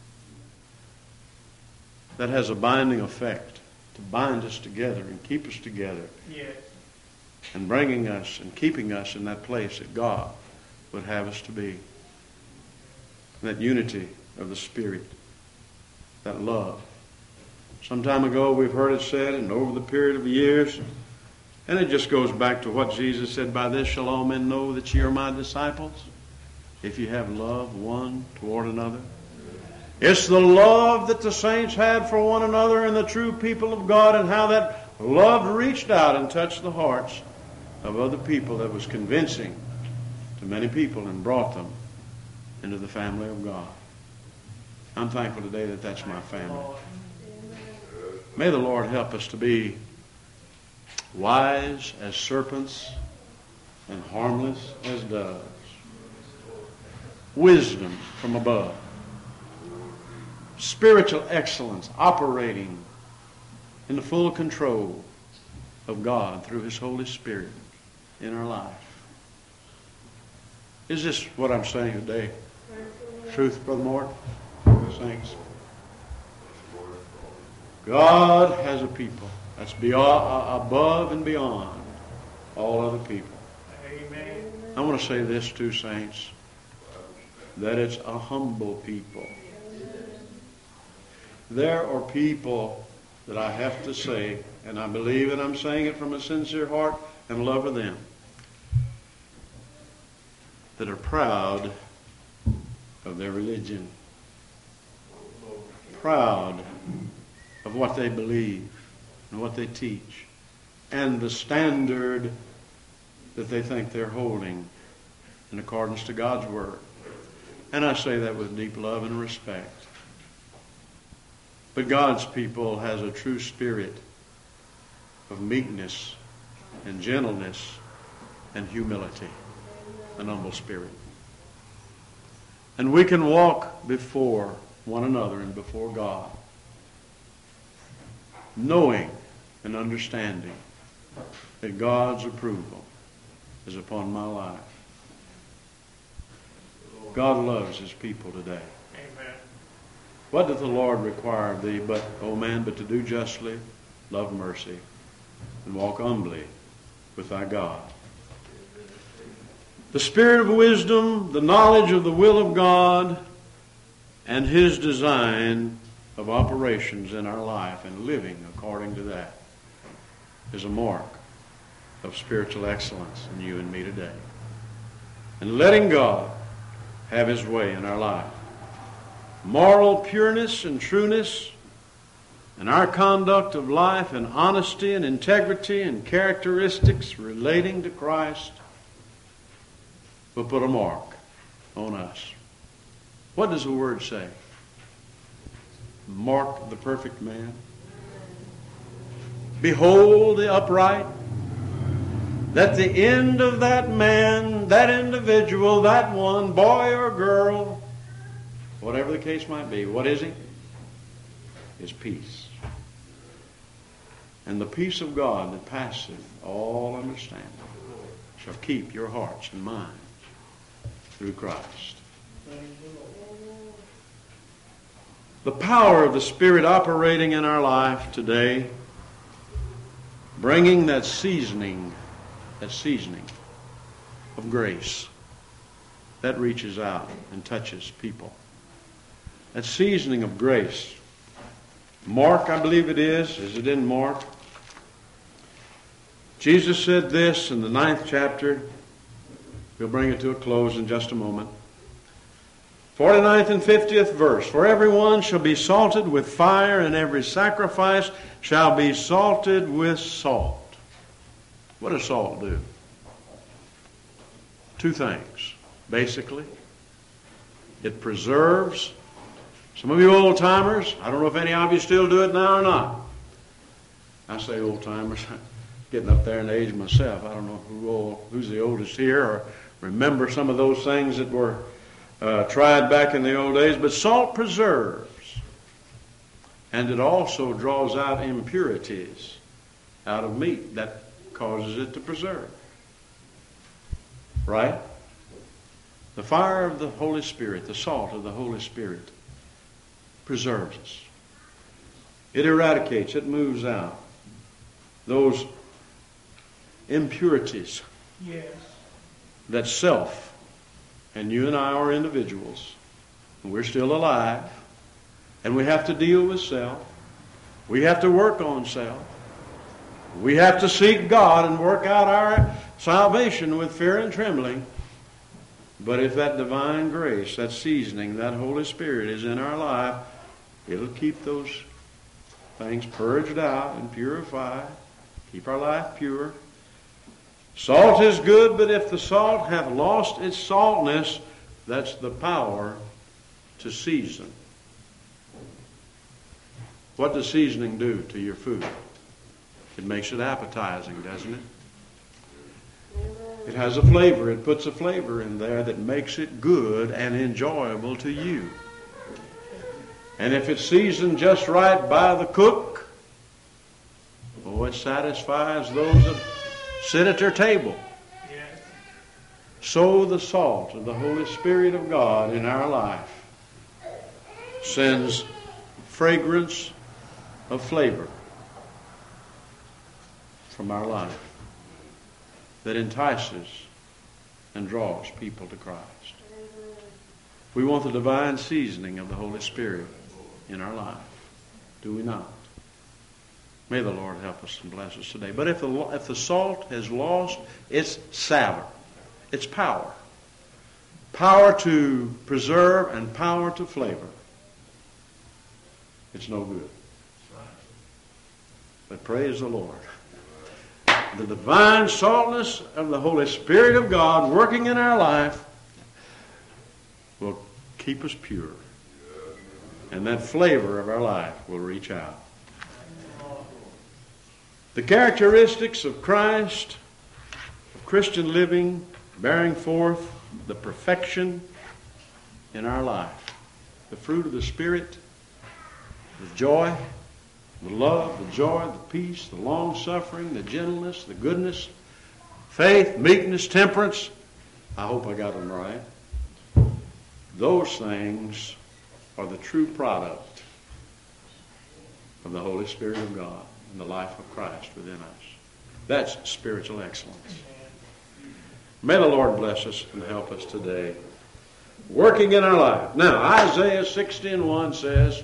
That has a binding effect to bind us together and keep us together. Yes. And bringing us and keeping us in that place that God would have us to be. That unity of the Spirit. That love. Some time ago we've heard it said, and over the period of years, and it just goes back to what Jesus said, by this shall all men know that ye are my disciples, if you have love one toward another. It's the love that the saints had for one another and the true people of God, and how that love reached out and touched the hearts of other people that was convincing to many people and brought them into the family of God. I'm thankful today that that's my family. May the Lord help us to be wise as serpents and harmless as doves. Wisdom from above. Spiritual excellence operating in the full control of God through his Holy Spirit in our life. Is this what I'm saying today? Truth, Brother Moore? Saints. God has a people that's above and beyond all other people. Amen. I want to say this too, saints, that it's a humble people. There are people that I have to say, and I believe that I'm saying it from a sincere heart and love of them, that are proud of their religion, proud of what they believe and what they teach, and the standard that they think they're holding in accordance to God's Word. And I say that with deep love and respect. But God's people has a true spirit of meekness and gentleness and humility, an humble spirit. And we can walk before one another and before God, knowing and understanding that God's approval is upon my life. God loves His people today. Amen. What doth the Lord require of thee, but, O man, but to do justly, love mercy, and walk humbly with thy God? The spirit of wisdom, the knowledge of the will of God, and His design of operations in our life and living according to that is a mark of spiritual excellence in you and me today. And letting God have His way in our life. Moral pureness and trueness and our conduct of life and honesty and integrity and characteristics relating to Christ will put a mark on us. What does the Word say? Mark the perfect man. Behold the upright. That the end of that man, that individual, that one, boy or girl, whatever the case might be, what is he? Is peace. And the peace of God that passeth all understanding shall keep your hearts and minds through Christ. The power of the Spirit operating in our life today, bringing that seasoning of grace that reaches out and touches people. That seasoning of grace. Mark, I believe it is. Is it in Mark? Jesus said this in the 9th chapter. We'll bring it to a close in just a moment. 49th and 50th verse. For everyone shall be salted with fire, and every sacrifice shall be salted with salt. What does salt do? Two things, basically. It preserves. Some of you old-timers, I don't know if any of you still do it now or not. I say old-timers, getting up there in age myself. I don't know who's the oldest here or remember some of those things that were tried back in the old days. But salt preserves. And it also draws out impurities out of meat. That causes it to preserve. Right? The fire of the Holy Spirit, the salt of the Holy Spirit, preserves us. It eradicates, it moves out those impurities. Yes. That self, and you and I are individuals, and we're still alive, and we have to deal with self. We have to work on self. We have to seek God and work out our salvation with fear and trembling. But if that divine grace, that seasoning, that Holy Spirit is in our life, it'll keep those things purged out and purified, keep our life pure. Salt is good, but if the salt hath lost its saltness, that's the power to season. What does seasoning do to your food? It makes it appetizing, doesn't it? It has a flavor. It puts a flavor in there that makes it good and enjoyable to you. And if it's seasoned just right by the cook, oh, it satisfies those that sit at their table. Yes. So the salt of the Holy Spirit of God in our life sends fragrance of flavor from our life that entices and draws people to Christ. We want the divine seasoning of the Holy Spirit in our life, do we not? May the Lord help us and bless us today. But if the salt has lost its savor, its power to preserve and power to flavor, it's no good. But praise the Lord. The divine saltness of the Holy Spirit of God working in our life will keep us pure. And that flavor of our life will reach out. The characteristics of Christ, of Christian living, bearing forth the perfection in our life. The fruit of the Spirit, the joy, the love, the joy, the peace, the long-suffering, the gentleness, the goodness, faith, meekness, temperance. I hope I got them right. Those things are the true product of the Holy Spirit of God and the life of Christ within us. That's spiritual excellence. May the Lord bless us and help us today, working in our life. Now, Isaiah 60:1 says,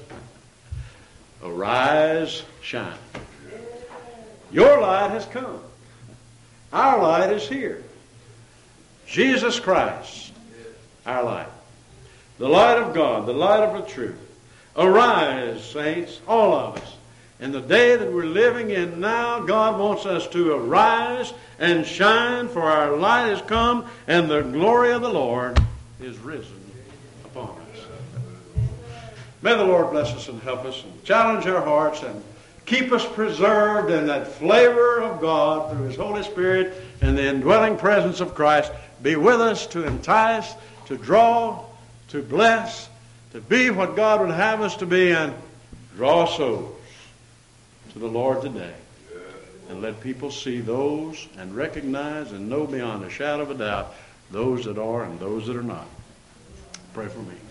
arise, shine. Your light has come. Our light is here. Jesus Christ, our light. The light of God, the light of the truth. Arise, saints, all of us. In the day that we're living in now, God wants us to arise and shine, for our light has come, and the glory of the Lord is risen upon us. May the Lord bless us and help us and challenge our hearts and keep us preserved in that flavor of God through His Holy Spirit and the indwelling presence of Christ. Be with us to entice, to draw, to bless, to be what God would have us to be, and draw souls to the Lord today. And let people see those and recognize and know beyond a shadow of a doubt those that are and those that are not. Pray for me.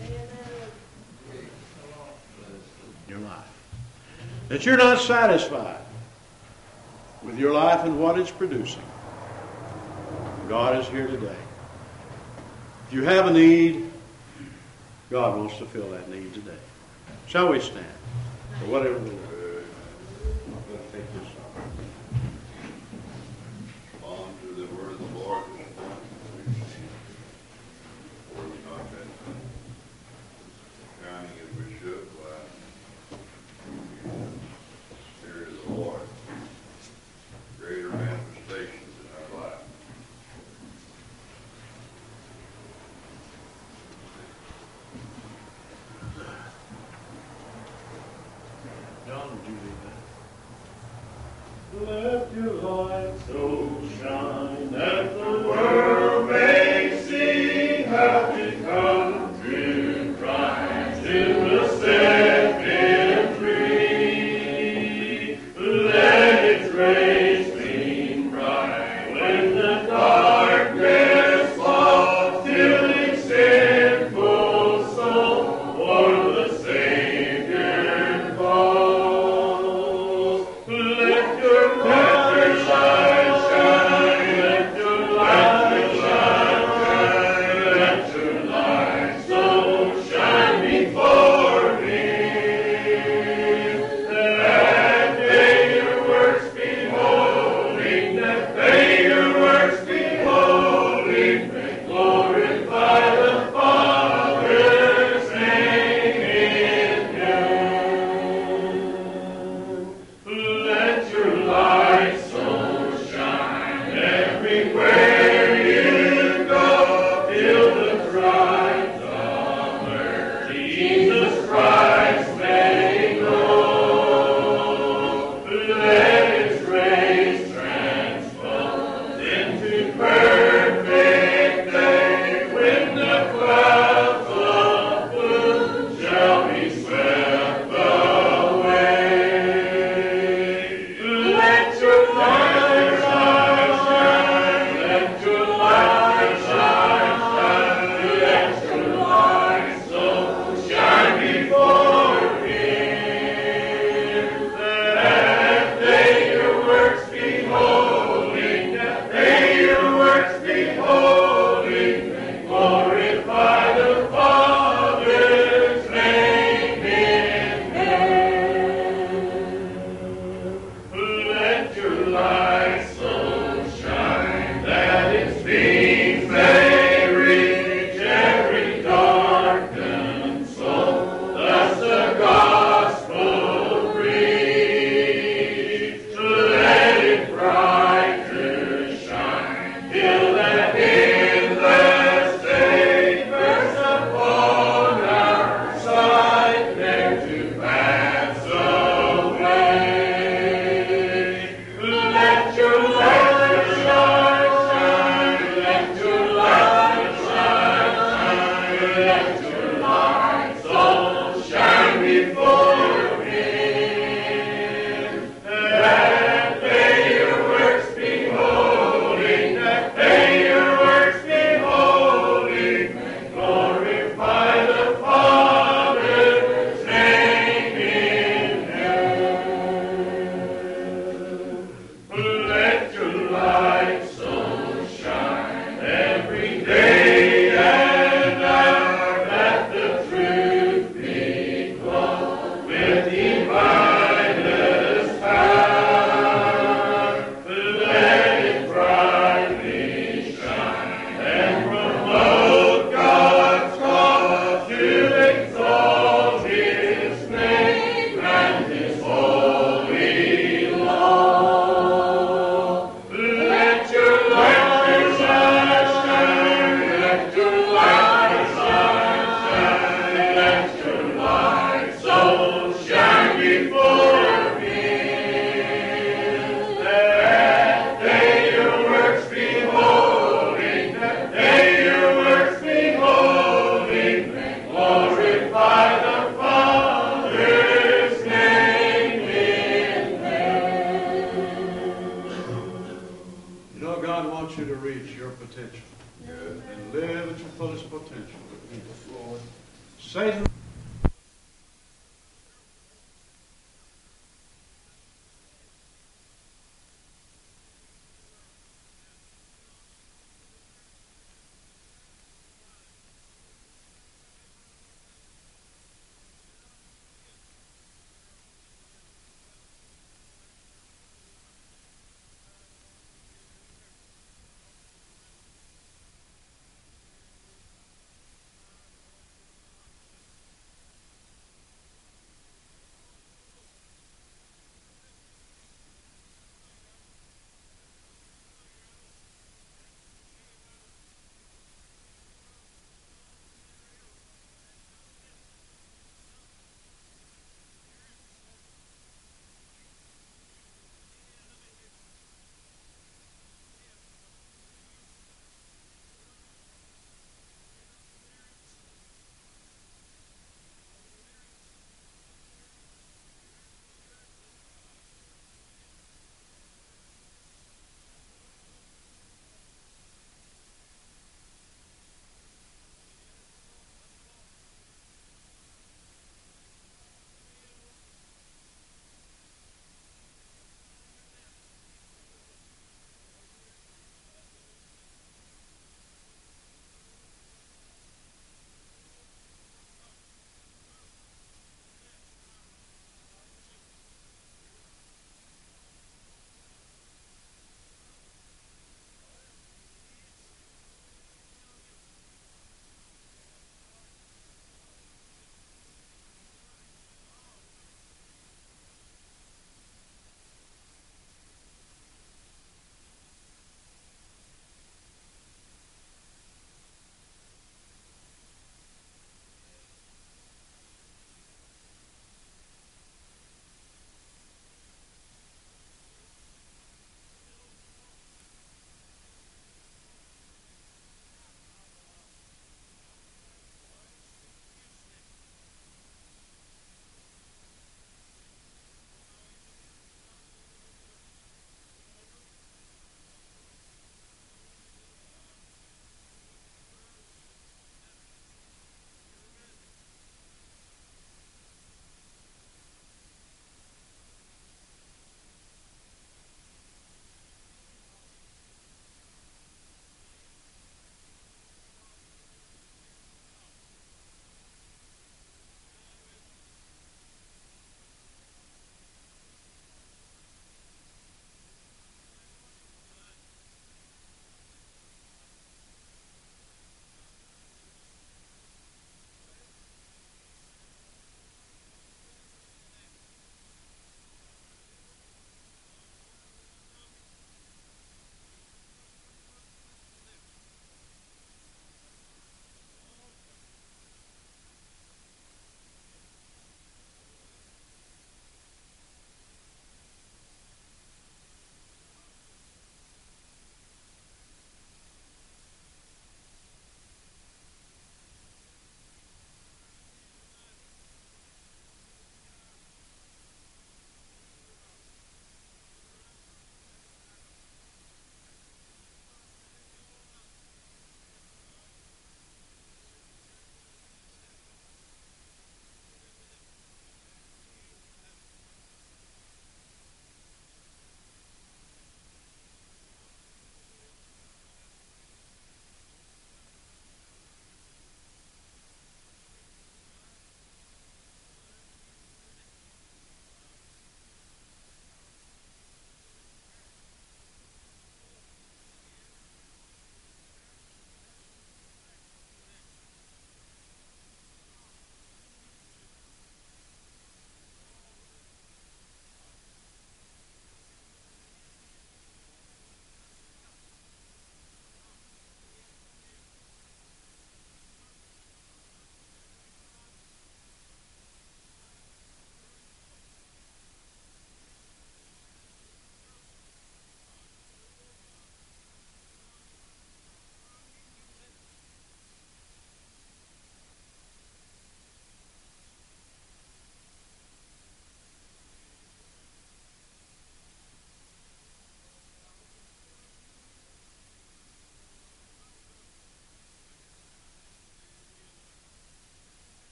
Your life. That you're not satisfied with your life and what it's producing. God is here today. If you have a need, God wants to fill that need today. Shall we stand? For whatever the Lord. On to the word of the Lord. Counting as we should, Spirit of the Lord, greater manifestations in our life. John, would you read that? Satan